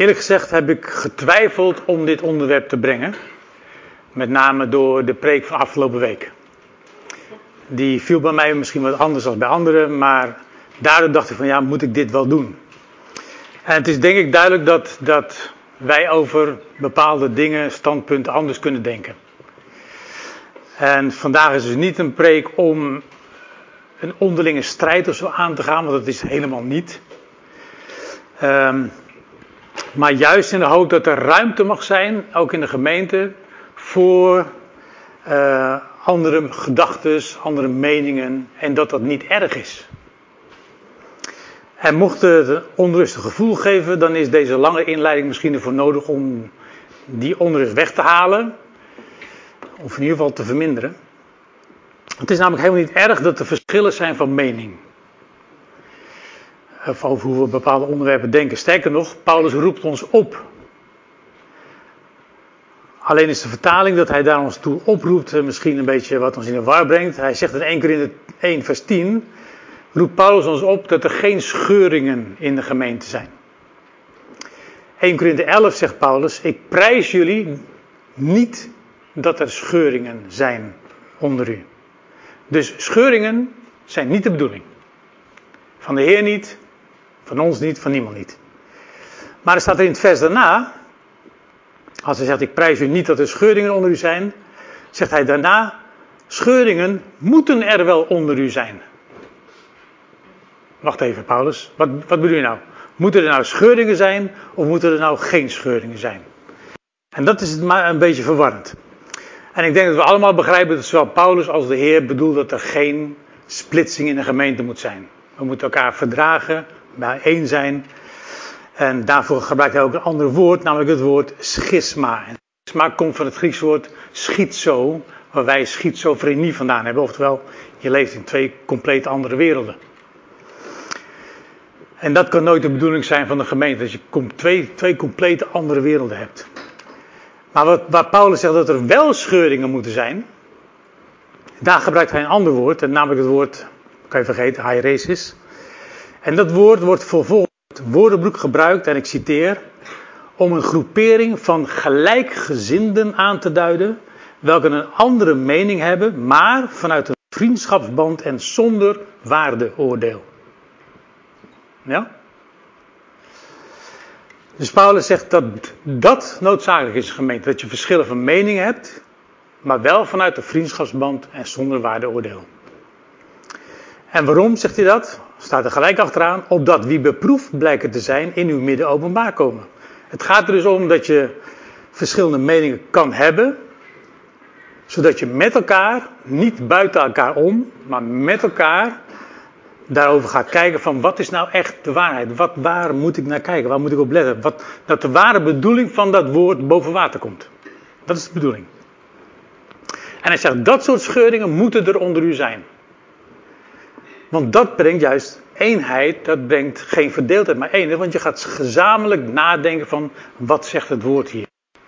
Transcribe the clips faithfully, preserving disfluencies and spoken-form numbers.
Eerlijk gezegd heb ik getwijfeld om dit onderwerp te brengen. Met name door de preek van afgelopen week. Die viel bij mij misschien wat anders dan bij anderen, maar daardoor dacht ik van ja, moet ik dit wel doen? En het is denk ik duidelijk dat, dat wij over bepaalde dingen, standpunten anders kunnen denken. En vandaag is dus niet een preek om een onderlinge strijd of zo aan te gaan, want dat is helemaal niet. Um, maar juist in de hoop dat er ruimte mag zijn, ook in de gemeente, voor uh, andere gedachtes, andere meningen en dat dat niet erg is. En mocht het een onrustig gevoel geven, dan is deze lange inleiding misschien ervoor nodig om die onrust weg te halen. Of in ieder geval te verminderen. Het is namelijk helemaal niet erg dat er verschillen zijn van mening. Of over hoe we bepaalde onderwerpen denken. Sterker nog, Paulus roept ons op. Alleen is de vertaling dat hij daar ons toe oproept misschien een beetje wat ons in de war brengt. Hij zegt in één Korinthe één vers tien... roept Paulus ons op dat er geen scheuringen in de gemeente zijn. één Korinthe elf zegt Paulus: ik prijs jullie niet dat er scheuringen zijn onder u. Dus scheuringen zijn niet de bedoeling. Van de Heer niet, van ons niet, van niemand niet. Maar er staat er in het vers daarna, als hij zegt ik prijs u niet dat er scheuringen onder u zijn, zegt hij daarna: scheuringen moeten er wel onder u zijn. Wacht even, Paulus. Wat, wat bedoel je nou? Moeten er nou scheuringen zijn of moeten er nou geen scheuringen zijn? En dat is het maar een beetje verwarrend. En ik denk dat we allemaal begrijpen dat zowel Paulus als de Heer bedoelt dat er geen splitsing in de gemeente moet zijn. We moeten elkaar verdragen, bijeen zijn. En daarvoor gebruikt hij ook een ander woord, namelijk het woord schisma. En schisma komt van het Grieks woord schizo, waar wij schizofrenie vandaan hebben. Oftewel, je leeft in twee compleet andere werelden. En dat kan nooit de bedoeling zijn van de gemeente, dat je twee, twee complete andere werelden hebt. Maar wat, waar Paulus zegt dat er wel scheuringen moeten zijn, daar gebruikt hij een ander woord, namelijk het woord, kan je vergeten, hairesis. En dat woord wordt vervolgens het woordenboek gebruikt, en ik citeer, om een groepering van gelijkgezinden aan te duiden, welke een andere mening hebben, maar vanuit een vriendschapsband en zonder waardeoordeel. Ja? Dus Paulus zegt dat dat noodzakelijk is in de gemeente. Dat je verschillen van mening hebt, maar wel vanuit de vriendschapsband en zonder waardeoordeel. En waarom zegt hij dat? Staat er gelijk achteraan. Opdat wie beproefd blijken te zijn in uw midden openbaar komen. Het gaat er dus om dat je verschillende meningen kan hebben, zodat je met elkaar, niet buiten elkaar om, maar met elkaar daarover gaat kijken van wat is nou echt de waarheid? Wat, waar moet ik naar kijken? Waar moet ik op letten? Wat, dat de ware bedoeling van dat woord boven water komt. Dat is de bedoeling. En hij zegt dat soort scheuringen moeten er onder u zijn. Want dat brengt juist eenheid, dat brengt geen verdeeldheid, maar eenheid. Want je gaat gezamenlijk nadenken van wat zegt het woord hier.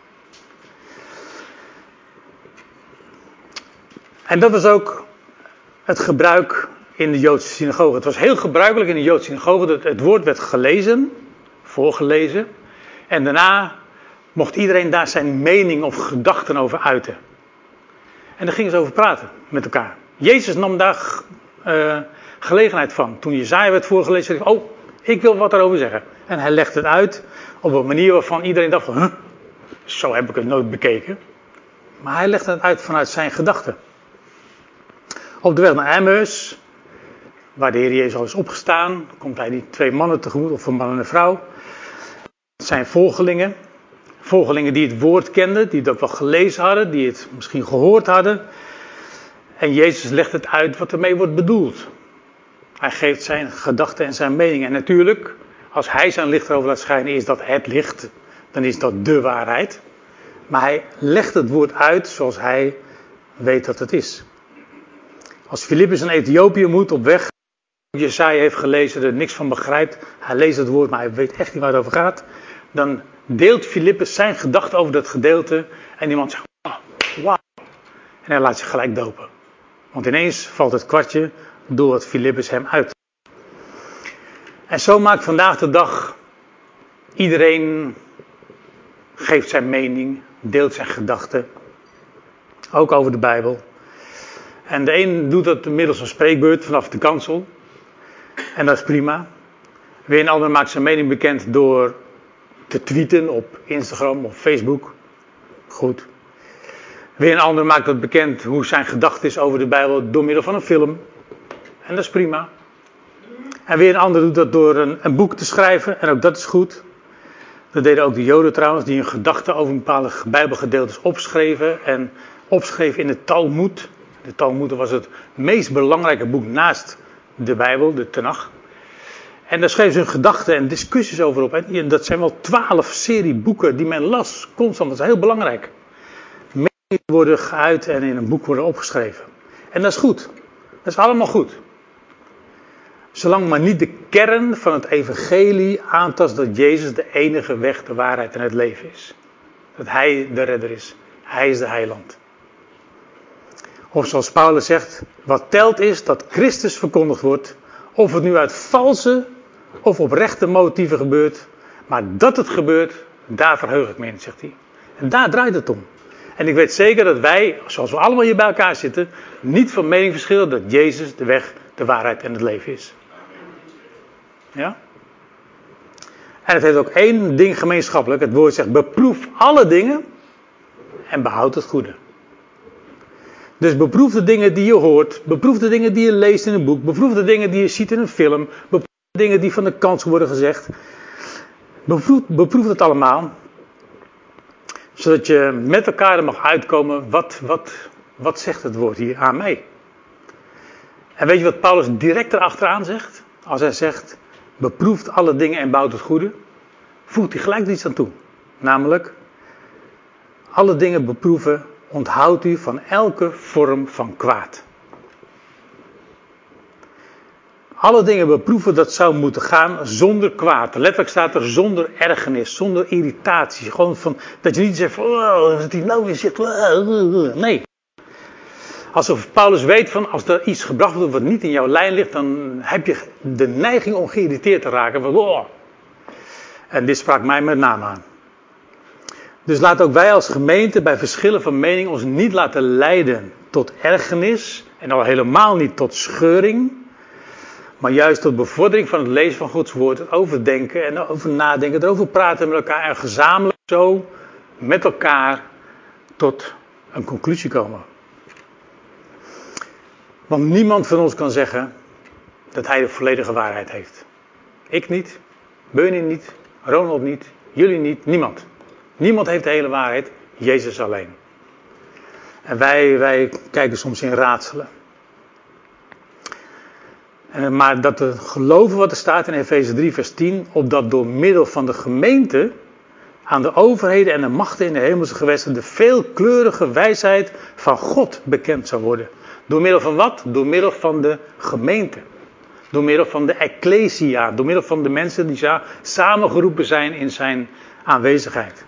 En dat is ook het gebruik in de Joodse synagoge. Het was heel gebruikelijk in de Joodse synagoge dat het woord werd gelezen, voorgelezen. En daarna mocht iedereen daar zijn mening of gedachten over uiten. En daar gingen ze over praten met elkaar. Jezus nam daar uh, gelegenheid van. Toen Jesaja werd voorgelezen, zei hij: oh, ik wil wat daarover zeggen. En hij legde het uit op een manier waarvan iedereen dacht van, huh, zo heb ik het nooit bekeken. Maar hij legde het uit vanuit zijn gedachten. Op de weg naar Emmaus, waar de Heer Jezus al is opgestaan, komt hij die twee mannen tegemoet, of een man en een vrouw. Het zijn volgelingen. Volgelingen die het woord kenden, die het ook wel gelezen hadden, die het misschien gehoord hadden. En Jezus legt het uit wat ermee wordt bedoeld. Hij geeft zijn gedachten en zijn mening. En natuurlijk, als hij zijn licht erover laat schijnen, is dat het licht. Dan is dat de waarheid. Maar hij legt het woord uit zoals hij weet dat het is. Als Filippus in Ethiopië moet op weg, Jesaja heeft gelezen, er niks van begrijpt, hij leest het woord, maar hij weet echt niet waar het over gaat, dan deelt Filippus zijn gedachten over dat gedeelte en iemand zegt, oh, wauw. En hij laat zich gelijk dopen. Want ineens valt het kwartje door wat Filippus hem uit. En zo maakt vandaag de dag iedereen geeft zijn mening, deelt zijn gedachten. Ook over de Bijbel. En de een doet dat middels een spreekbeurt vanaf de kansel. En dat is prima. Weer een ander maakt zijn mening bekend door te tweeten op Instagram of Facebook. Goed. Weer een ander maakt dat bekend hoe zijn gedachte is over de Bijbel door middel van een film. En dat is prima. En weer een ander doet dat door een, een boek te schrijven. En ook dat is goed. Dat deden ook de Joden trouwens, die hun gedachten over bepaalde Bijbelgedeeltes opschreven. En opschreven in de Talmoed. De Talmoed was het meest belangrijke boek naast de Bijbel, de Tenach. En daar schreven ze hun gedachten en discussies over op. En dat zijn wel twaalf serie boeken die men las, constant. Dat is heel belangrijk. Meningen worden geuit en in een boek worden opgeschreven. En dat is goed. Dat is allemaal goed. Zolang maar niet de kern van het evangelie aantast dat Jezus de enige weg, de waarheid en het leven is. Dat Hij de redder is. Hij is de heiland. Of zoals Paulus zegt, wat telt is dat Christus verkondigd wordt. Of het nu uit valse of oprechte motieven gebeurt. Maar dat het gebeurt, daar verheug ik me in, zegt hij. En daar draait het om. En ik weet zeker dat wij, zoals we allemaal hier bij elkaar zitten, niet van mening verschillen dat Jezus de weg, de waarheid en het leven is. Ja? En het heeft ook één ding gemeenschappelijk. Het woord zegt, beproef alle dingen en behoud het goede. Dus beproef de dingen die je hoort, beproef de dingen die je leest in een boek, beproef de dingen die je ziet in een film, beproef de dingen die van de kans worden gezegd. Beproef, beproef het allemaal, zodat je met elkaar er mag uitkomen, wat, wat, wat zegt het woord hier aan mij? En weet je wat Paulus direct erachteraan zegt? Als hij zegt, beproeft alle dingen en bouwt het goede, voegt hij gelijk er iets aan toe. Namelijk, alle dingen beproeven, onthoudt u van elke vorm van kwaad. Alle dingen beproeven, dat zou moeten gaan zonder kwaad. Letterlijk staat er zonder ergernis, zonder irritatie. Gewoon van, dat je niet zegt, oh, dat hij nou weer zegt, oh, nee. Alsof Paulus weet van, als er iets gebracht wordt wat niet in jouw lijn ligt, dan heb je de neiging om geïrriteerd te raken. Van, oh. En dit sprak mij met name aan. Dus laat ook wij als gemeente bij verschillen van mening ons niet laten leiden tot ergernis. En al helemaal niet tot scheuring. Maar juist tot bevordering van het lezen van Gods woord. Het overdenken en over nadenken. Erover praten met elkaar. En gezamenlijk zo met elkaar tot een conclusie komen. Want niemand van ons kan zeggen dat hij de volledige waarheid heeft. Ik niet. Beuni niet. Ronald niet. Jullie niet. Niemand. Niemand heeft de hele waarheid, Jezus alleen. En wij, wij kijken soms in raadselen. En, maar dat we geloven wat er staat in Efeze drie vers tien, opdat door middel van de gemeente aan de overheden en de machten in de hemelse gewesten de veelkleurige wijsheid van God bekend zou worden. Door middel van wat? Door middel van de gemeente. Door middel van de ecclesia. Door middel van de mensen die samengeroepen zijn in zijn aanwezigheid.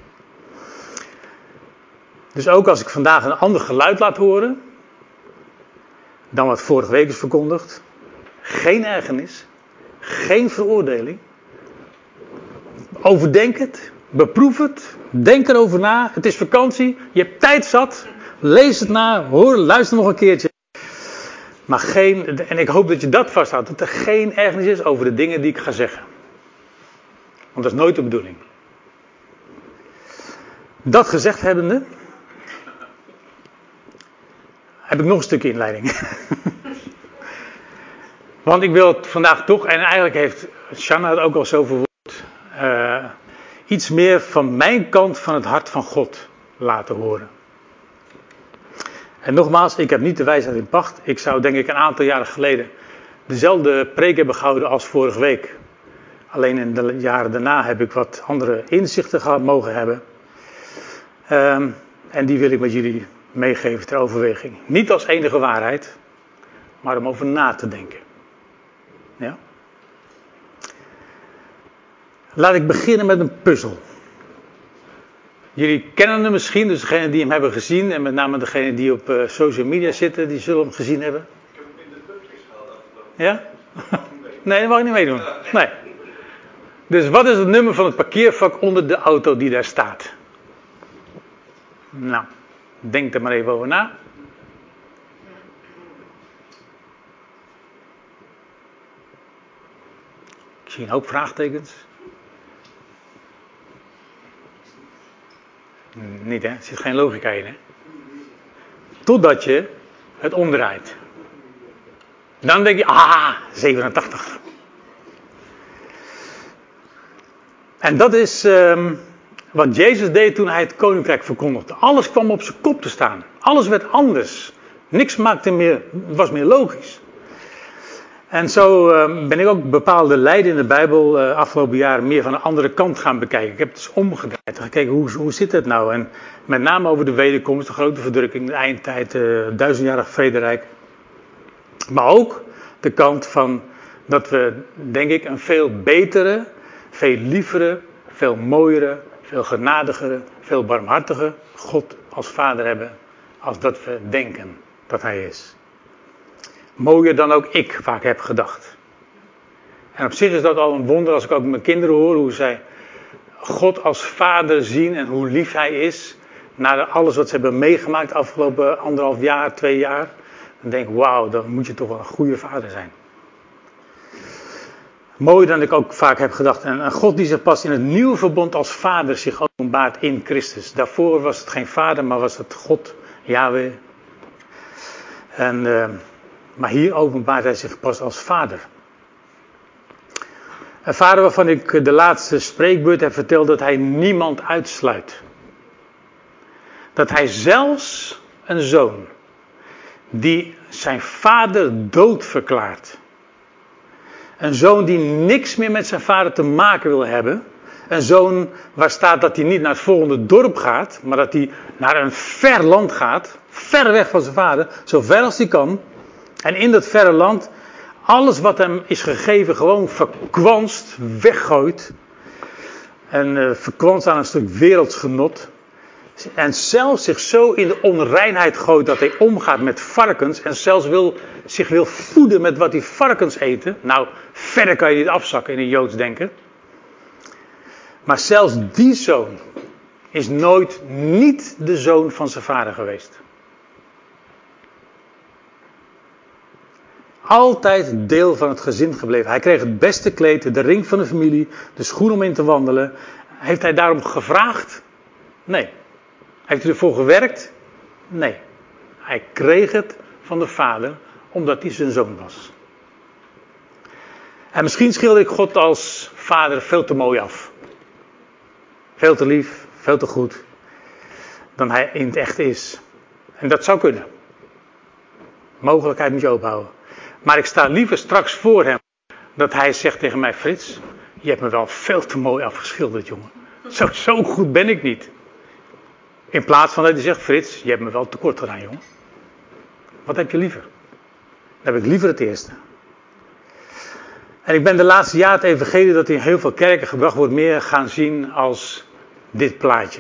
Dus ook als ik vandaag een ander geluid laat horen dan wat vorige week is verkondigd. Geen ergernis. Geen veroordeling. Overdenk het. Beproef het. Denk erover na. Het is vakantie. Je hebt tijd zat. Lees het na. Hoor, luister nog een keertje. Maar geen, en ik hoop dat je dat vasthoudt. Dat er geen ergernis is over de dingen die ik ga zeggen. Want dat is nooit de bedoeling. Dat gezegd hebbende, heb ik nog een stukje inleiding. Want ik wil het vandaag toch, en eigenlijk heeft Shanna het ook al zo verwoord, uh, iets meer van mijn kant van het hart van God laten horen. En nogmaals, ik heb niet de wijsheid in pacht. Ik zou denk ik een aantal jaren geleden dezelfde preek hebben gehouden als vorige week. Alleen in de jaren daarna heb ik wat andere inzichten gehad mogen hebben. Um, en die wil ik met jullie meegeven ter overweging. Niet als enige waarheid, maar om over na te denken. Ja? Laat ik beginnen met een puzzel. Jullie kennen hem misschien, dus degenen die hem hebben gezien, en met name degenen die op uh, social media zitten, die zullen hem gezien hebben. Ik heb hem in de pubquiz gehaald afgelopen. Ja? Nee, dat mag ik niet meedoen. Nee. Dus wat is het nummer van het parkeervak onder de auto die daar staat? Nou, denk er maar even over na. Ik zie een hoop vraagtekens. Niet hè, er zit geen logica in hè. Totdat je het omdraait. Dan denk je, ah, zevenentachtig. En dat is um, wat Jezus deed toen hij het koninkrijk verkondigde. Alles kwam op zijn kop te staan. Alles werd anders. Niks maakte meer, was meer logisch. En zo uh, ben ik ook bepaalde lijden in de Bijbel uh, afgelopen jaren meer van de andere kant gaan bekijken. Ik heb het dus omgedraaid en gekeken hoe, hoe zit het nou. En met name over de wederkomst, de grote verdrukking, de eindtijd, uh, duizendjarig vrederijk. Maar ook de kant van dat we, denk ik, een veel betere, veel lievere, veel mooiere, veel genadigere, veel barmhartige God als vader hebben. Als dat we denken dat hij is. Mooier dan ook ik vaak heb gedacht. En op zich is dat al een wonder als ik ook mijn kinderen hoor hoe zij God als vader zien en hoe lief hij is. Na alles wat ze hebben meegemaakt de afgelopen anderhalf jaar, twee jaar. Dan denk ik, wauw, dan moet je toch wel een goede vader zijn. Mooier dan ik ook vaak heb gedacht. En een God die zich pas in het nieuwe verbond als vader zich openbaart in Christus. Daarvoor was het geen vader, maar was het God, Yahweh. En... Uh, Maar hier openbaart hij zich pas als vader. Een vader waarvan ik de laatste spreekbeurt heb verteld dat hij niemand uitsluit. Dat hij zelfs een zoon die zijn vader dood verklaart. Een zoon die niks meer met zijn vader te maken wil hebben. Een zoon waar staat dat hij niet naar het volgende dorp gaat, maar dat hij naar een ver land gaat. Ver weg van zijn vader, zo ver als hij kan. En in dat verre land, alles wat hem is gegeven, gewoon verkwanst, weggooit. En uh, verkwanst aan een stuk wereldsgenot. En zelfs zich zo in de onreinheid gooit dat hij omgaat met varkens. En zelfs wil, zich wil voeden met wat die varkens eten. Nou, verder kan je niet afzakken in een Joods denken. Maar zelfs die zoon is nooit niet de zoon van zijn vader geweest. Altijd deel van het gezin gebleven. Hij kreeg het beste kleed, de ring van de familie, de schoen om in te wandelen. Heeft hij daarom gevraagd? Nee. Heeft hij ervoor gewerkt? Nee. Hij kreeg het van de vader, omdat hij zijn zoon was. En misschien schilder ik God als vader veel te mooi af. Veel te lief, veel te goed. Dan hij in het echt is. En dat zou kunnen. Mogelijkheid moet je openhouden. Maar ik sta liever straks voor hem. Dat hij zegt tegen mij, Frits, je hebt me wel veel te mooi afgeschilderd, jongen. Zo, zo goed ben ik niet. In plaats van dat hij zegt, Frits, je hebt me wel tekort gedaan, jongen. Wat heb je liever? Dan heb ik liever het eerste. En ik ben de laatste jaren het evangelie dat in heel veel kerken gebracht wordt meer gaan zien als dit plaatje.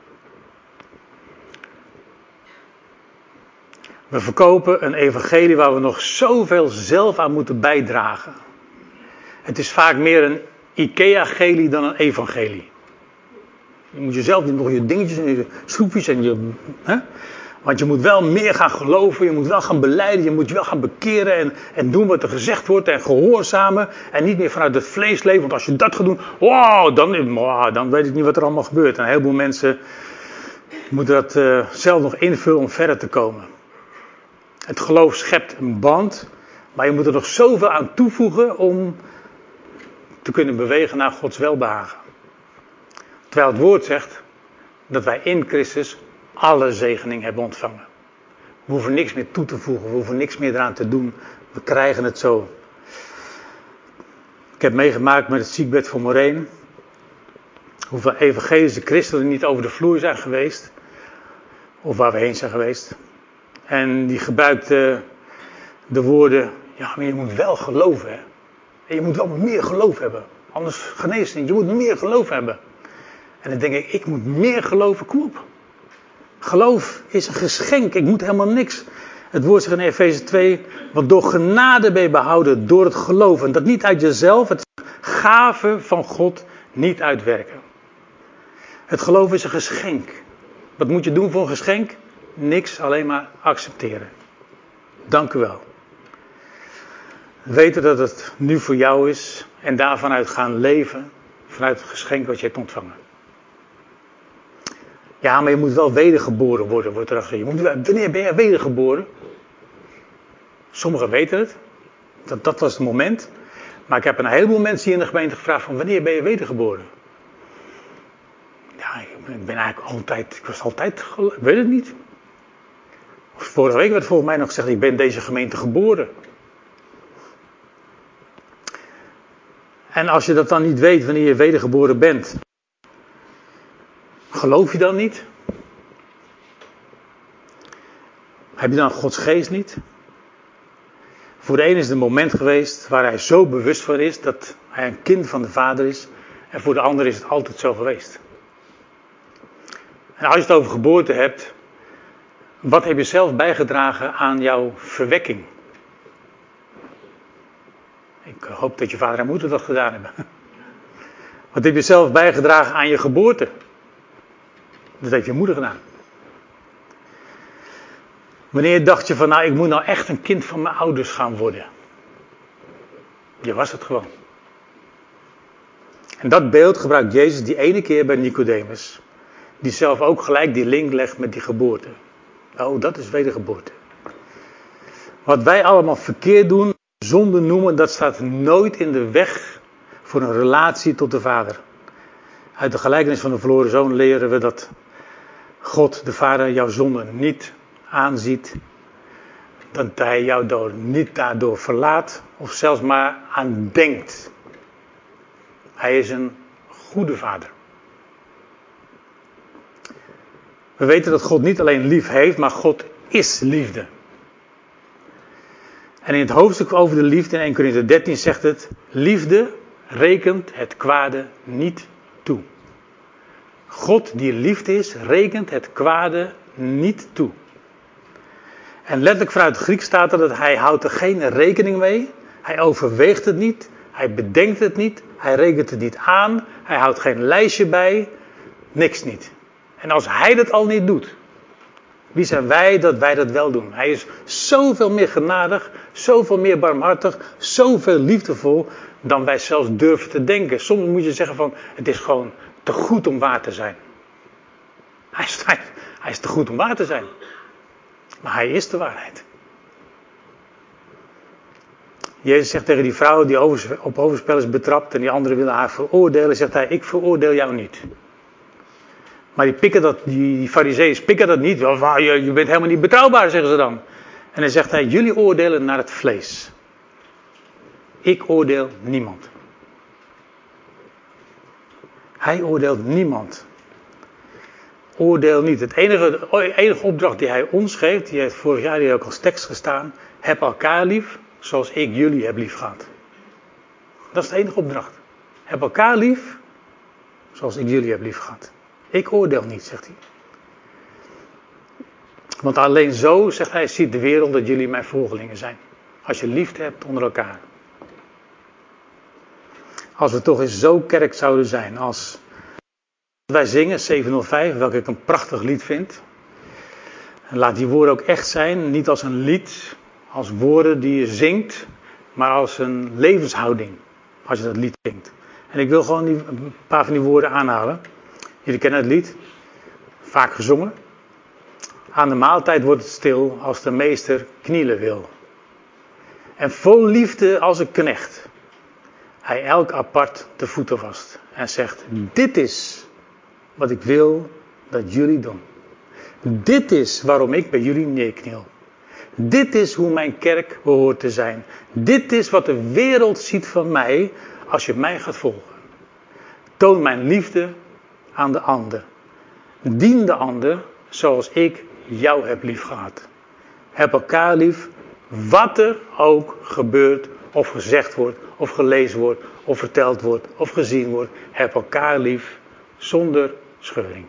We verkopen een evangelie waar we nog zoveel zelf aan moeten bijdragen. Het is vaak meer een Ikea-gelie dan een evangelie. Je moet jezelf nog je dingetjes en je schroefjes en je... Hè? Want je moet wel meer gaan geloven, je moet wel gaan belijden, je moet je wel gaan bekeren en, en doen wat er gezegd wordt en gehoorzamen. En niet meer vanuit het vlees leven, want als je dat gaat doen, wow, dan, wow, dan weet ik niet wat er allemaal gebeurt. En een heleboel mensen moeten dat uh, zelf nog invullen om verder te komen. Het geloof schept een band, maar je moet er nog zoveel aan toevoegen om te kunnen bewegen naar Gods welbehagen. Terwijl het woord zegt dat wij in Christus alle zegening hebben ontvangen. We hoeven niks meer toe te voegen, we hoeven niks meer eraan te doen. We krijgen het zo. Ik heb meegemaakt met het ziekbed van Moreen. Hoeveel evangelische christenen niet over de vloer zijn geweest. Of waar we heen zijn geweest. En die gebruikten de woorden, ja, maar je moet wel geloven, hè. En je moet wel meer geloof hebben. Anders geneest het niet. Je moet meer geloof hebben. En dan denk ik, ik moet meer geloven, kom op. Geloof is een geschenk, ik moet helemaal niks. Het woord zegt in Efeze twee, want door genade ben je behouden door het geloven. En dat niet uit jezelf, het is een gave van God, niet uitwerken. Het geloof is een geschenk. Wat moet je doen voor een geschenk? Niks, alleen maar accepteren. Dank u wel. Weten dat het nu voor jou is en daarvan uit gaan leven vanuit het geschenk wat je hebt ontvangen. Ja, maar je moet wel wedergeboren worden, wordt er gezegd. Je moet, wanneer ben je wedergeboren? Sommigen weten het. Dat, dat was het moment. Maar ik heb een heleboel mensen hier in de gemeente gevraagd van wanneer ben je wedergeboren? Ja, ik ben eigenlijk altijd, ik was altijd, ik weet het niet. Vorige week werd volgens mij nog gezegd, ik ben in deze gemeente geboren. En als je dat dan niet weet wanneer je wedergeboren bent, geloof je dan niet? Heb je dan Gods geest niet? Voor de een is het een moment geweest waar hij zo bewust van is dat hij een kind van de Vader is. En voor de ander is het altijd zo geweest. En als je het over geboorte hebt, wat heb je zelf bijgedragen aan jouw verwekking? Ik hoop dat je vader en moeder dat gedaan hebben. Wat heb je zelf bijgedragen aan je geboorte? Dat heeft je moeder gedaan. Wanneer dacht je van, nou, ik moet nou echt een kind van mijn ouders gaan worden? Je was het gewoon. En dat beeld gebruikt Jezus die ene keer bij Nicodemus. Die zelf ook gelijk die link legt met die geboorte. Oh, dat is wedergeboorte. Wat wij allemaal verkeerd doen, zonde noemen, dat staat nooit in de weg voor een relatie tot de Vader. Uit de gelijkenis van de verloren zoon leren we dat God, de Vader, jouw zonde niet aanziet. Dat hij jou door, niet daardoor verlaat of zelfs maar aan denkt. Hij is een goede Vader. We weten dat God niet alleen lief heeft, maar God is liefde. En in het hoofdstuk over de liefde in Eerste Korinther dertien zegt het: liefde rekent het kwade niet toe. God die liefde is, rekent het kwade niet toe. En letterlijk vanuit het Grieks staat er dat hij houdt er geen rekening mee. Hij overweegt het niet. Hij bedenkt het niet. Hij rekent het niet aan. Hij houdt geen lijstje bij. Niks niet. En als hij dat al niet doet, wie zijn wij dat wij dat wel doen? Hij is zoveel meer genadig, zoveel meer barmhartig, zoveel liefdevol dan wij zelfs durven te denken. Soms moet je zeggen van, het is gewoon te goed om waar te zijn. Hij is, hij, hij is te goed om waar te zijn. Maar hij is de waarheid. Jezus zegt tegen die vrouw die op overspel is betrapt en die anderen willen haar veroordelen, zegt hij, ik veroordeel jou niet. Maar die pikken dat, die, die fariseeërs pikken dat niet. Je, je bent helemaal niet betrouwbaar, zeggen ze dan. En dan zegt hij, jullie oordelen naar het vlees. Ik oordeel niemand. Hij oordeelt niemand. Oordeel niet. Het enige, enige opdracht die hij ons geeft, die heeft vorig jaar hier ook als tekst gestaan. Heb elkaar lief, zoals ik jullie heb lief gehad. Dat is de enige opdracht. Heb elkaar lief, zoals ik jullie heb lief gehad. Ik oordeel niet, zegt hij. Want alleen zo, zegt hij, ziet de wereld dat jullie mijn volgelingen zijn. Als je liefde hebt onder elkaar. Als we toch eens zo kerk zouden zijn als wij zingen, zevenhonderdvijf, welke ik een prachtig lied vind. En laat die woorden ook echt zijn, niet als een lied, als woorden die je zingt, maar als een levenshouding, als je dat lied zingt. En ik wil gewoon die, een paar van die woorden aanhalen. Jullie kennen het lied, vaak gezongen. Aan de maaltijd wordt het stil als de meester knielen wil. En vol liefde als een knecht. Hij elk apart de voeten vast. En zegt, dit is wat ik wil dat jullie doen. Dit is waarom ik bij jullie neerkniel. Dit is hoe mijn kerk behoort te zijn. Dit is wat de wereld ziet van mij als je mij gaat volgen. Toon mijn liefde aan de ander. Dien de ander zoals ik jou heb lief gehad. Heb elkaar lief, wat er ook gebeurt, of gezegd wordt, of gelezen wordt, of verteld wordt, of gezien wordt. Heb elkaar lief, zonder scheuring.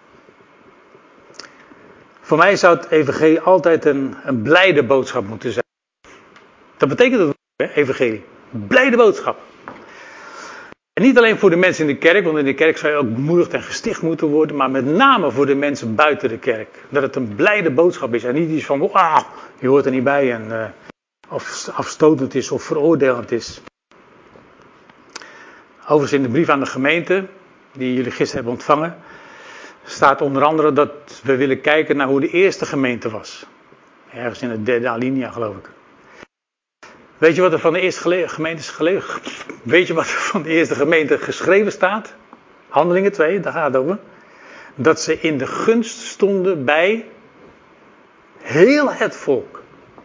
Voor mij zou het evangelie altijd een, een blijde boodschap moeten zijn. Dat betekent het, hè, evangelie. Blijde boodschap. En niet alleen voor de mensen in de kerk, want in de kerk zou je ook bemoedigd en gesticht moeten worden, maar met name voor de mensen buiten de kerk. Dat het een blijde boodschap is en niet iets van, ah, je hoort er niet bij en uh, of afstotend is of veroordelend is. Overigens in de brief aan de gemeente, die jullie gisteren hebben ontvangen, staat onder andere dat we willen kijken naar hoe de eerste gemeente was. Ergens in de derde alinea, geloof ik. Weet je wat er van de eerste gele- gemeente is gelegen? Weet je wat er van de eerste gemeente geschreven staat? Handelingen twee, daar gaat het over. Dat ze in de gunst stonden bij heel het volk.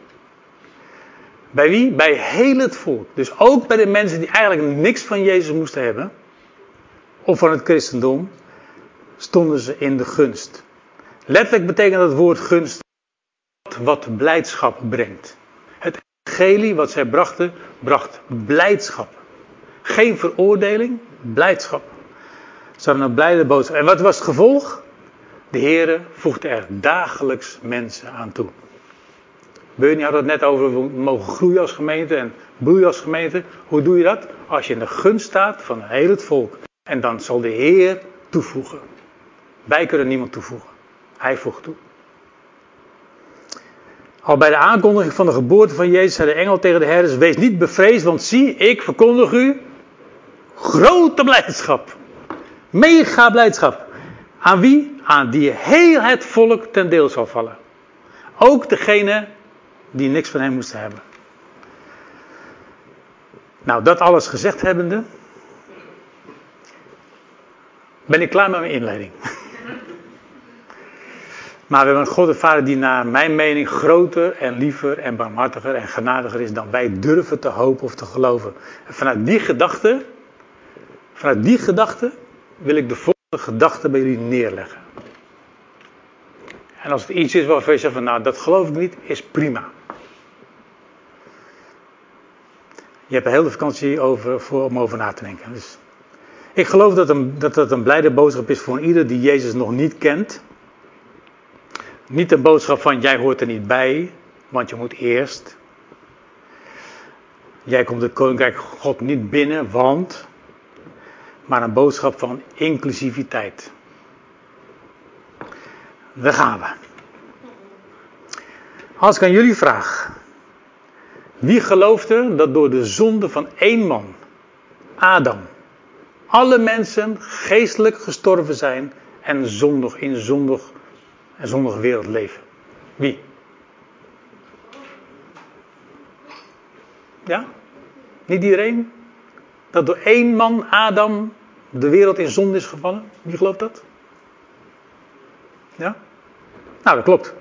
Bij wie? Bij heel het volk. Dus ook bij de mensen die eigenlijk niks van Jezus moesten hebben. Of van het christendom. Stonden ze in de gunst. Letterlijk betekent dat woord gunst wat blijdschap brengt. Het evangelie wat zij brachten, bracht blijdschap. Geen veroordeling, blijdschap. Ze hadden een blijde boodschap. En wat was het gevolg? De Heere voegde er dagelijks mensen aan toe. Bernie had het net over, we mogen groeien als gemeente en bloeien als gemeente. Hoe doe je dat? Als je in de gunst staat van heel het volk. En dan zal de Heer toevoegen. Wij kunnen niemand toevoegen. Hij voegt toe. Al bij de aankondiging van de geboorte van Jezus zei de engel tegen de herders: wees niet bevreesd, want zie, ik verkondig u grote blijdschap. Mega blijdschap. Aan wie? Aan die heel het volk ten deel zal vallen. Ook degene die niks van hem moesten hebben. Nou, dat alles gezegd hebbende, ben ik klaar met mijn inleiding. Maar we hebben een God en Vader die naar mijn mening groter en liever en barmhartiger en genadiger is dan wij durven te hopen of te geloven. En vanuit die gedachte, vanuit die gedachte wil ik de volgende gedachte bij jullie neerleggen. En als het iets is waarvan je zegt van nou dat geloof ik niet, is prima. Je hebt een hele vakantie over, voor, om over na te denken. Dus ik geloof dat, een, dat dat een blijde boodschap is voor ieder die Jezus nog niet kent. Niet een boodschap van jij hoort er niet bij, want je moet eerst. Jij komt het koninkrijk God niet binnen, want. Maar een boodschap van inclusiviteit. Daar gaan we. Als ik aan jullie vraag. Wie gelooft er dat door de zonde van één man, Adam, alle mensen geestelijk gestorven zijn en zondig in zondig en zondige wereld leven? Wie? Ja? Niet iedereen? Dat door één man, Adam, de wereld in zonde is gevallen? Wie gelooft dat? Ja? Nou, dat klopt.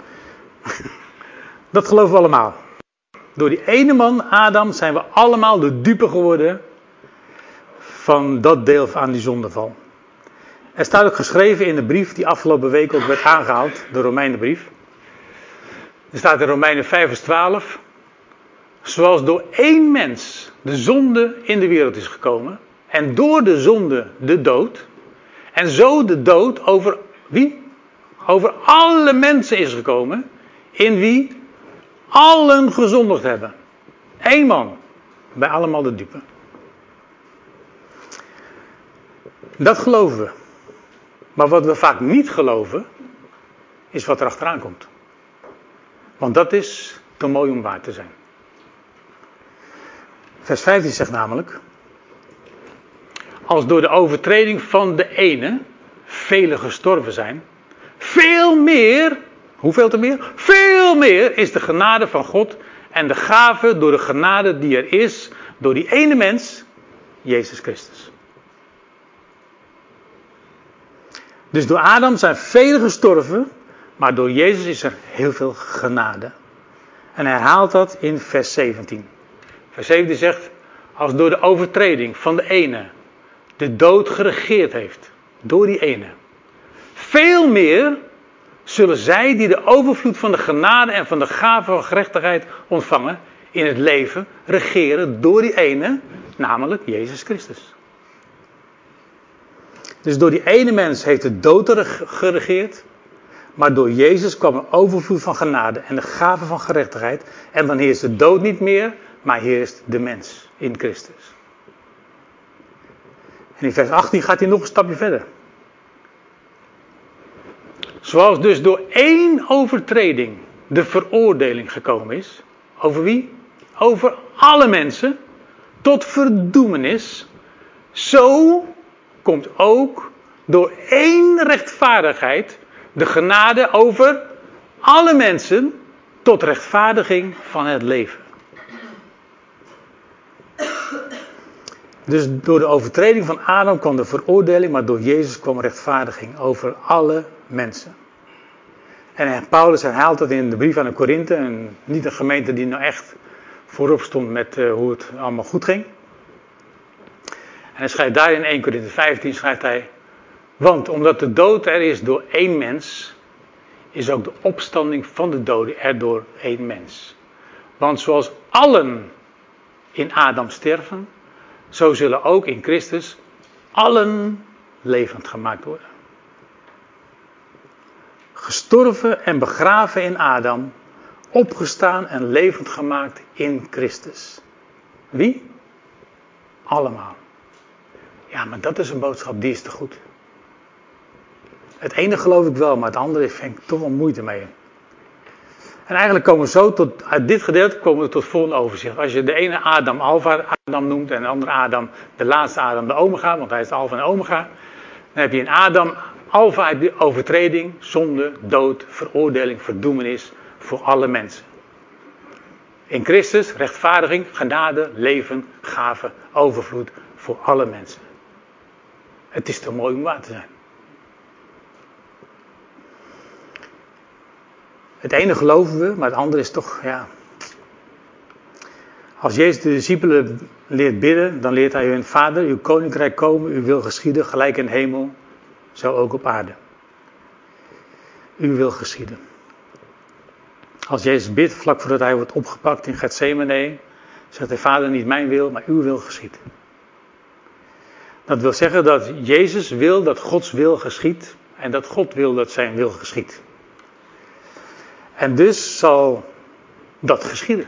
Dat geloven we allemaal. Door die ene man, Adam, zijn we allemaal de dupe geworden van dat deel aan die zondeval. Er staat ook geschreven in de brief die afgelopen week ook werd aangehaald, de Romeinenbrief. Er staat in Romeinen vijf vers twaalf. Zoals door één mens de zonde in de wereld is gekomen. En door de zonde de dood. En zo de dood over wie? Over alle mensen is gekomen. In wie allen gezondigd hebben. Eén man. Bij allemaal de dupe. Dat geloven we. Maar wat we vaak niet geloven, is wat er achteraan komt. Want dat is te mooi om waar te zijn. Vers vijftien zegt namelijk: als door de overtreding van de ene velen gestorven zijn, veel meer, hoeveel te meer? Veel meer is de genade van God en de gave door de genade die er is, door die ene mens, Jezus Christus. Dus door Adam zijn velen gestorven, maar door Jezus is er heel veel genade. En hij herhaalt dat in vers zeventien. Vers zeventien zegt: als door de overtreding van de ene de dood geregeerd heeft, door die ene, veel meer zullen zij die de overvloed van de genade en van de gave van gerechtigheid ontvangen in het leven regeren door die ene, namelijk Jezus Christus. Dus door die ene mens heeft de dood geregeerd, maar door Jezus kwam er overvloed van genade en de gave van gerechtigheid. En dan heerst de dood niet meer, maar heerst de mens in Christus. En in vers achttien gaat hij nog een stapje verder. Zoals dus door één overtreding de veroordeling gekomen is. Over wie? Over alle mensen. Tot verdoemenis. Zo komt ook door één rechtvaardigheid de genade over alle mensen tot rechtvaardiging van het leven. Dus door de overtreding van Adam kwam de veroordeling, maar door Jezus kwam rechtvaardiging over alle mensen. En Paulus herhaalt dat in de brief aan de Korinthe, en niet een gemeente die nou echt voorop stond met uh, hoe het allemaal goed ging. En hij schrijft daar in eerste Korinthe vijftien, schrijft hij, want omdat de dood er is door één mens, is ook de opstanding van de doden er door één mens. Want zoals allen in Adam sterven, zo zullen ook in Christus allen levend gemaakt worden. Gestorven en begraven in Adam, opgestaan en levend gemaakt in Christus. Wie? Allemaal. Ja, maar dat is een boodschap, die is te goed. Het ene geloof ik wel, maar het andere vind ik toch wel moeite mee. En eigenlijk komen we zo tot, uit dit gedeelte komen we tot het volgende overzicht. Als je de ene Adam Alpha Adam noemt en de andere Adam, de laatste Adam de Omega, want hij is de Alpha en Omega. Dan heb je in Adam Alpha heb je overtreding, zonde, dood, veroordeling, verdoemenis voor alle mensen. In Christus rechtvaardiging, genade, leven, gave, overvloed voor alle mensen. Het is te mooi om waar te zijn. Het ene geloven we, maar het andere is toch, ja. Als Jezus de discipelen leert bidden, dan leert hij hun: Vader, uw koninkrijk komen, uw wil geschieden, gelijk in de hemel, zo ook op aarde. Uw wil geschieden. Als Jezus bidt, vlak voordat hij wordt opgepakt in Gethsemane, zegt hij: Vader, niet mijn wil, maar uw wil geschiet. Dat wil zeggen dat Jezus wil dat Gods wil geschiet en dat God wil dat zijn wil geschiet. En dus zal dat geschieden.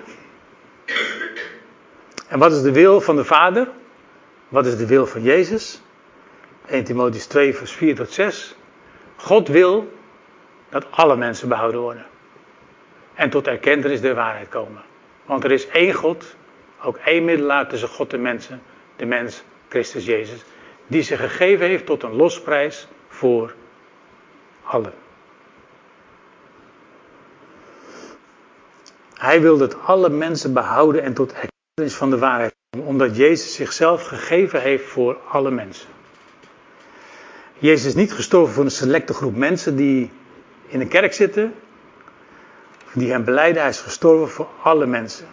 En wat is de wil van de Vader? Wat is de wil van Jezus? eerste Timotheüs twee vers vier tot zes. God wil dat alle mensen behouden worden. En tot erkentenis der waarheid komen. Want er is één God, ook één middelaar tussen God en mensen. De mens, Christus Jezus. Die zich gegeven heeft tot een losprijs voor allen. Hij wil dat alle mensen behouden en tot erkentenis van de waarheid komen. Omdat Jezus zichzelf gegeven heeft voor alle mensen. Jezus is niet gestorven voor een selecte groep mensen die in de kerk zitten. Die hem belijden. Hij is gestorven voor alle mensen.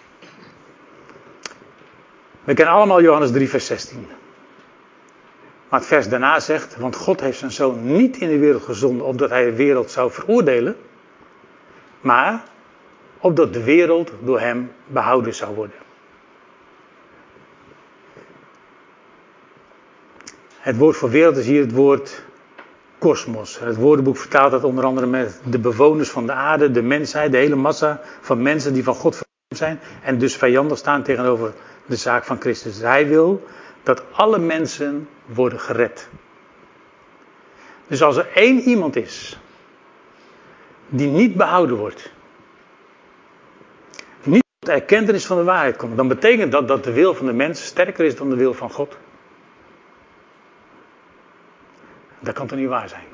We kennen allemaal Johannes drie vers zestien. Maar het vers daarna zegt: want God heeft zijn zoon niet in de wereld gezonden opdat hij de wereld zou veroordelen. Maar opdat de wereld door hem behouden zou worden. Het woord voor wereld is hier het woord kosmos. Het woordenboek vertaalt dat onder andere met de bewoners van de aarde, de mensheid, de hele massa van mensen die van God vervuld zijn en dus vijandig staan tegenover de zaak van Christus. Hij wil dat alle mensen worden gered. Dus als er één iemand is die niet behouden wordt, niet tot de erkentenis van de waarheid komt, dan betekent dat dat de wil van de mens sterker is dan de wil van God. Dat kan toch niet waar zijn?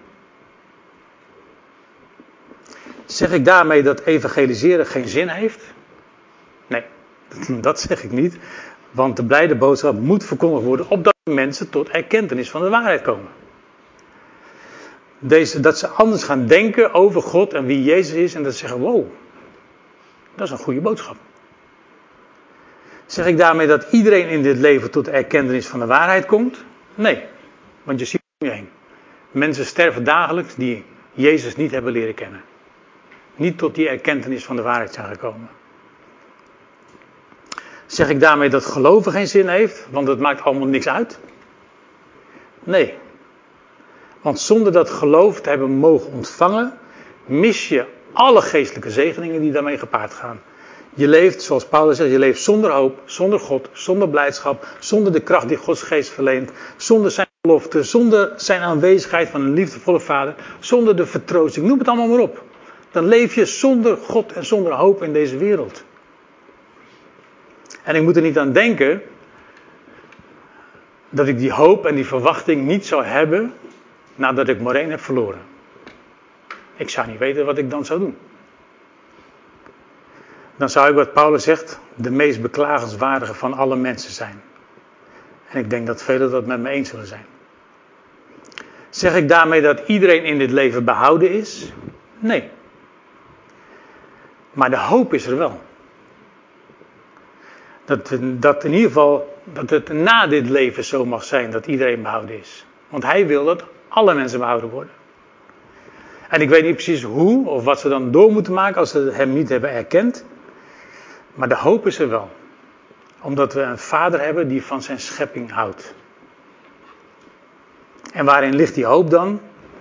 Zeg ik daarmee dat evangeliseren geen zin heeft? Nee, dat zeg ik niet. Want de blijde boodschap moet verkondigd worden opdat mensen tot erkentenis van de waarheid komen. Deze, dat ze anders gaan denken over God en wie Jezus is en dat ze zeggen: wow, dat is een goede boodschap. Zeg ik daarmee dat iedereen in dit leven tot de erkentenis van de waarheid komt? Nee, want je ziet om je heen. Mensen sterven dagelijks die Jezus niet hebben leren kennen. Niet tot die erkentenis van de waarheid zijn gekomen. Zeg ik daarmee dat geloven geen zin heeft, want het maakt allemaal niks uit? Nee. Want zonder dat geloof te hebben mogen ontvangen, mis je alle geestelijke zegeningen die daarmee gepaard gaan. Je leeft, zoals Paulus zegt, je leeft zonder hoop, zonder God, zonder blijdschap, zonder de kracht die Gods geest verleent, zonder zijn belofte, zonder zijn aanwezigheid van een liefdevolle vader, zonder de vertroosting. Noem het allemaal maar op. Dan leef je zonder God en zonder hoop in deze wereld. En ik moet er niet aan denken dat ik die hoop en die verwachting niet zou hebben nadat ik Maureen heb verloren. Ik zou niet weten wat ik dan zou doen. Dan zou ik, wat Paulus zegt, de meest beklagenswaardige van alle mensen zijn. En ik denk dat velen dat met me eens zullen zijn. Zeg ik daarmee dat iedereen in dit leven behouden is? Nee. Maar de hoop is er wel. Dat, dat in ieder geval, dat het na dit leven zo mag zijn dat iedereen behouden is. Want hij wil dat alle mensen behouden worden. En ik weet niet precies hoe of wat ze dan door moeten maken als ze hem niet hebben erkend. Maar de hoop is er wel. Omdat we een vader hebben die van zijn schepping houdt. En waarin ligt die hoop dan?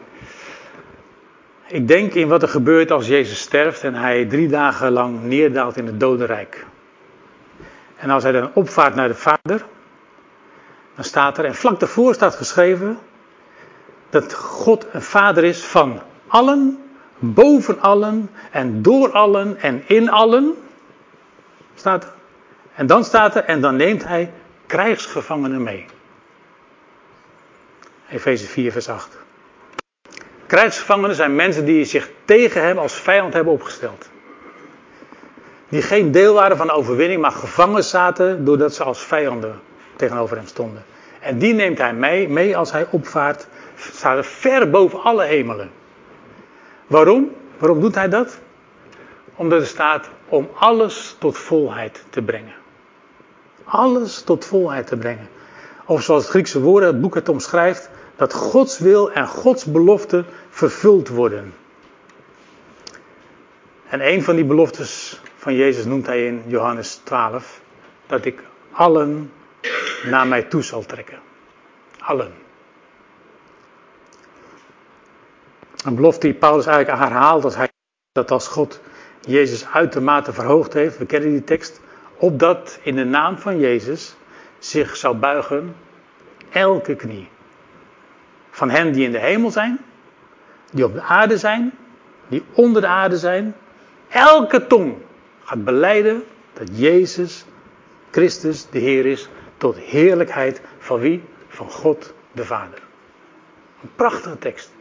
Ik denk in wat er gebeurt als Jezus sterft en hij drie dagen lang neerdaalt in het dodenrijk. En als hij dan opvaart naar de Vader, dan staat er, en vlak daarvoor staat geschreven, dat God een vader is van allen, boven allen en door allen en in allen. Staat er. En dan staat er, en dan neemt hij krijgsgevangenen mee. Efeze vier vers acht. Krijgsgevangenen zijn mensen die zich tegen hem als vijand hebben opgesteld. Die geen deel waren van de overwinning, maar gevangen zaten doordat ze als vijanden tegenover hem stonden. En die neemt hij mee, mee als hij opvaart, staat er ver boven alle hemelen. Waarom? Waarom doet hij dat? Omdat er staat om alles tot volheid te brengen. Alles tot volheid te brengen. Of zoals het Griekse woord, het boek het omschrijft, dat Gods wil en Gods beloften vervuld worden. En een van die beloftes van Jezus noemt hij in Johannes twaalf, dat ik allen naar mij toe zal trekken. Allen. Een belofte die Paulus eigenlijk herhaalt als hij dat als God Jezus uitermate verhoogd heeft, we kennen die tekst, opdat in de naam van Jezus zich zou buigen elke knie. Van hen die in de hemel zijn, die op de aarde zijn, die onder de aarde zijn. Elke tong gaat belijden dat Jezus Christus de Heer is, tot heerlijkheid van wie? Van God de Vader. Een prachtige tekst.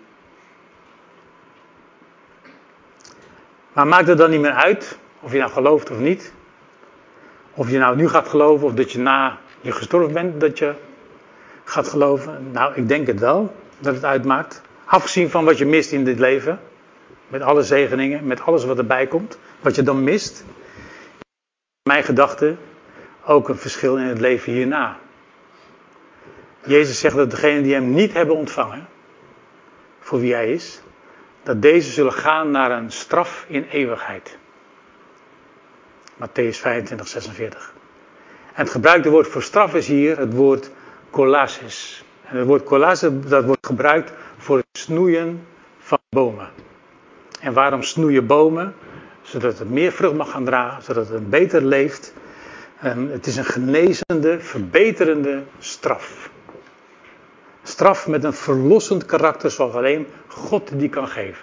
Maar maakt het dan niet meer uit of je nou gelooft of niet? Of je nou nu gaat geloven of dat je na je gestorven bent dat je gaat geloven? Nou, ik denk het wel dat het uitmaakt. Afgezien van wat je mist in dit leven. Met alle zegeningen, met alles wat erbij komt. Wat je dan mist. In mijn gedachten ook een verschil in het leven hierna. Jezus zegt dat degenen die hem niet hebben ontvangen, voor wie hij is, dat deze zullen gaan naar een straf in eeuwigheid. Mattheüs vijfentwintig, zesenveertig. En het gebruikte woord voor straf is hier het woord kolasis. En het woord kolasis, dat wordt gebruikt voor het snoeien van bomen. En waarom snoeien bomen? Zodat het meer vrucht mag gaan dragen, zodat het beter leeft. En het is een genezende, verbeterende straf. Straf met een verlossend karakter zoals alleen God die kan geven.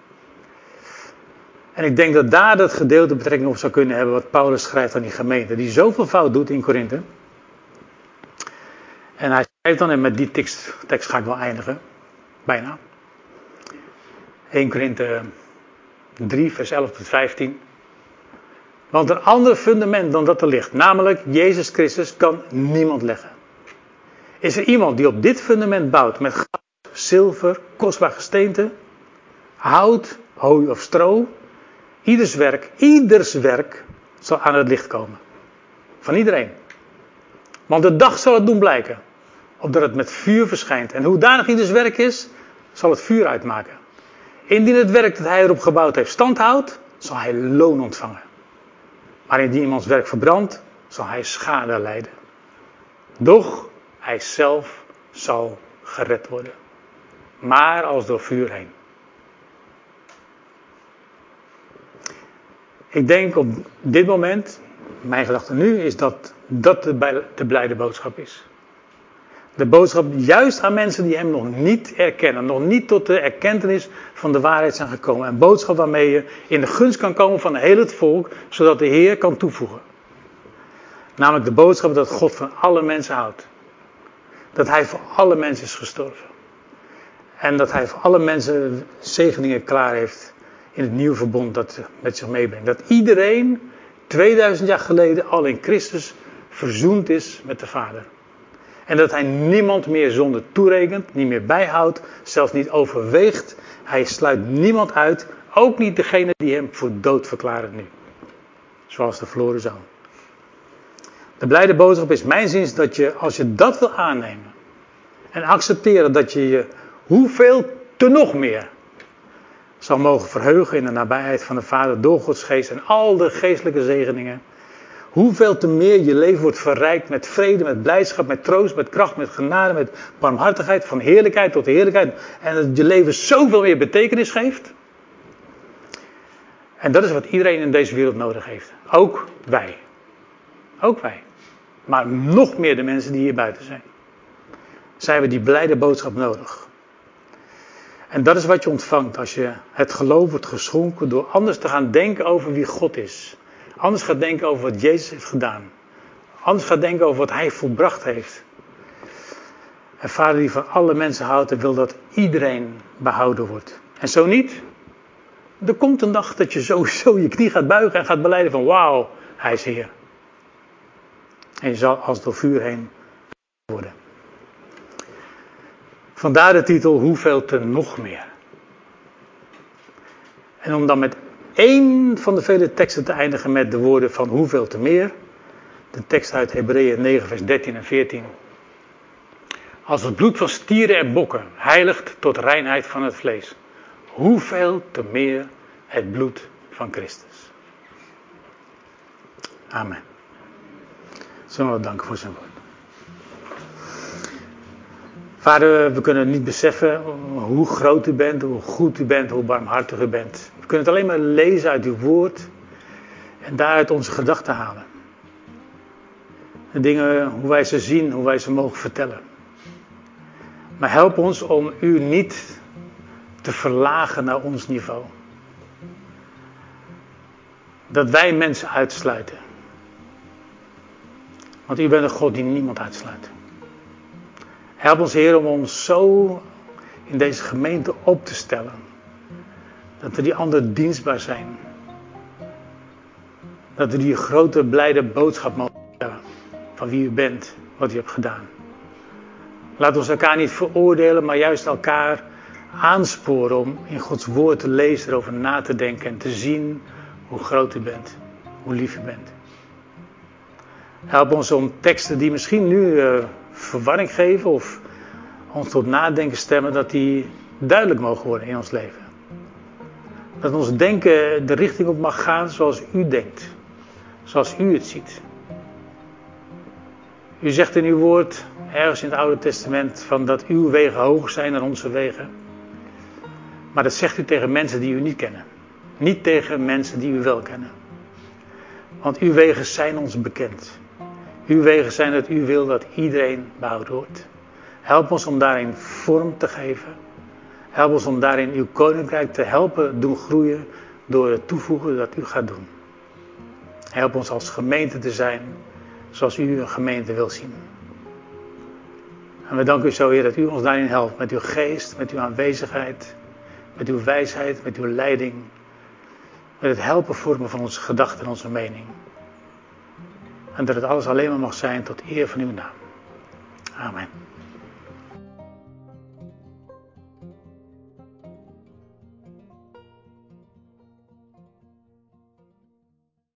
En ik denk dat daar dat gedeelte betrekking op zou kunnen hebben wat Paulus schrijft aan die gemeente. Die zoveel fout doet in Korinthe. En hij schrijft dan, en met die tekst, tekst ga ik wel eindigen. Bijna. eerste Korinthe drie vers elf tot vijftien. Want een ander fundament dan dat er ligt, namelijk Jezus Christus, kan niemand leggen. Is er iemand die op dit fundament bouwt met goud, zilver, kostbaar gesteente, hout, hooi of stro? Ieders werk, ieders werk zal aan het licht komen. Van iedereen. Want de dag zal het doen blijken. Opdat het met vuur verschijnt. En hoedanig ieders werk is, zal het vuur uitmaken. Indien het werk dat hij erop gebouwd heeft standhoudt, zal hij loon ontvangen. Maar indien iemands werk verbrandt, zal hij schade lijden. Doch hij zelf zal gered worden. Maar als door vuur heen. Ik denk op dit moment, mijn gedachte nu, is dat dat de, bij- de blijde boodschap is. De boodschap juist aan mensen die hem nog niet erkennen. Nog niet tot de erkentenis van de waarheid zijn gekomen. Een boodschap waarmee je in de gunst kan komen van heel het volk. Zodat de Heer kan toevoegen. Namelijk de boodschap dat God van alle mensen houdt. Dat hij voor alle mensen is gestorven. En dat hij voor alle mensen zegeningen klaar heeft in het nieuwe verbond dat met zich meebrengt. Dat iedereen tweeduizend jaar geleden al in Christus verzoend is met de Vader. En dat hij niemand meer zonde toerekent, niet meer bijhoudt, zelfs niet overweegt. Hij sluit niemand uit, ook niet degene die hem voor dood verklaren nu. Zoals de verloren zoon. De blijde boodschap is mijn zins dat je, als je dat wil aannemen en accepteren dat je je hoeveel te nog meer zal mogen verheugen in de nabijheid van de Vader door Gods geest en al de geestelijke zegeningen. Hoeveel te meer je leven wordt verrijkt met vrede, met blijdschap, met troost, met kracht, met genade, met barmhartigheid, van heerlijkheid tot heerlijkheid. En dat je leven zoveel meer betekenis geeft. En dat is wat iedereen in deze wereld nodig heeft. Ook wij. Ook wij. Maar nog meer de mensen die hier buiten zijn. Zij hebben die blijde boodschap nodig. En dat is wat je ontvangt als je het geloof wordt geschonken door anders te gaan denken over wie God is. Anders gaat denken over wat Jezus heeft gedaan. Anders gaat denken over wat hij volbracht heeft. En Vader die van alle mensen houdt en wil dat iedereen behouden wordt. En zo niet. Er komt een dag dat je sowieso je knie gaat buigen en gaat belijden van wauw, hij is Heer. En je zal als door vuur heen worden. Vandaar de titel Hoeveel te nog meer. En om dan met één van de vele teksten te eindigen met de woorden van hoeveel te meer. De tekst uit Hebreeën negen vers dertien en veertien. Als het bloed van stieren en bokken heiligt tot reinheid van het vlees. Hoeveel te meer het bloed van Christus. Amen. Zullen we danken voor zijn woord. Vader, we kunnen niet beseffen hoe groot u bent, hoe goed u bent, hoe barmhartig u bent. We kunnen het alleen maar lezen uit uw woord en daaruit onze gedachten halen. De dingen, hoe wij ze zien, hoe wij ze mogen vertellen. Maar help ons om u niet te verlagen naar ons niveau. Dat wij mensen uitsluiten. Want u bent een God die niemand uitsluit. Help ons, Heer, om ons zo in deze gemeente op te stellen. Dat we die anderen dienstbaar zijn. Dat we die grote blijde boodschap mogen vertellen. Van wie u bent, wat u hebt gedaan. Laat ons elkaar niet veroordelen, maar juist elkaar aansporen om in Gods woord te lezen, erover na te denken en te zien hoe groot u bent. Hoe lief u bent. Help ons om teksten die misschien nu uh, verwarring geven of ons tot nadenken stemmen, dat die duidelijk mogen worden in ons leven. Dat ons denken de richting op mag gaan zoals u denkt. Zoals u het ziet. U zegt in uw woord, ergens in het Oude Testament, van dat uw wegen hoger zijn dan onze wegen. Maar dat zegt u tegen mensen die u niet kennen. Niet tegen mensen die u wel kennen. Want uw wegen zijn ons bekend. Uw wegen zijn dat u wil dat iedereen behouden wordt. Help ons om daarin vorm te geven. Help ons om daarin uw koninkrijk te helpen doen groeien door het toevoegen dat u gaat doen. Help ons als gemeente te zijn zoals u een gemeente wil zien. En we danken u zo, Heer, dat u ons daarin helpt met uw geest, met uw aanwezigheid, met uw wijsheid, met uw leiding. Met het helpen vormen van onze gedachten en onze mening. En dat het alles alleen maar mag zijn tot eer van uw naam. Amen.